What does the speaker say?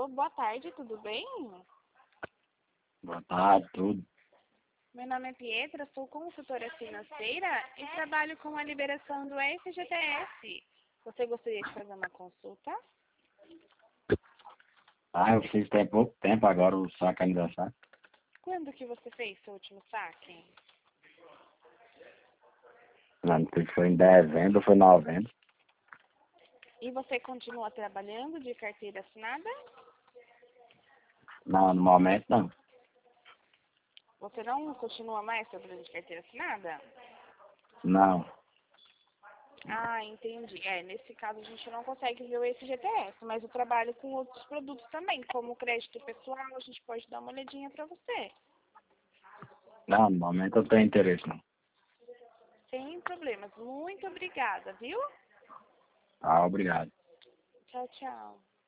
boa tarde, tudo bem? Boa tarde, tudo. Meu nome é Pietra, sou consultora financeira e trabalho com a liberação do FGTS. Você gostaria de fazer uma consulta? Eu fiz tem pouco tempo agora o saque aniversário. Quando que você fez seu último saque? Não sei se foi em dezembro ou foi novembro. E você continua trabalhando de carteira assinada? Não, no momento não. Você não continua mais trabalhando de carteira assinada? Não. Ah, entendi. Nesse caso a gente não consegue ver o FGTS, mas eu trabalho com outros produtos também, como crédito pessoal, a gente pode dar uma olhadinha para você. Não, no momento eu não tenho interesse não. Sem problemas. Muito obrigada, viu? Obrigado. Tchau, tchau.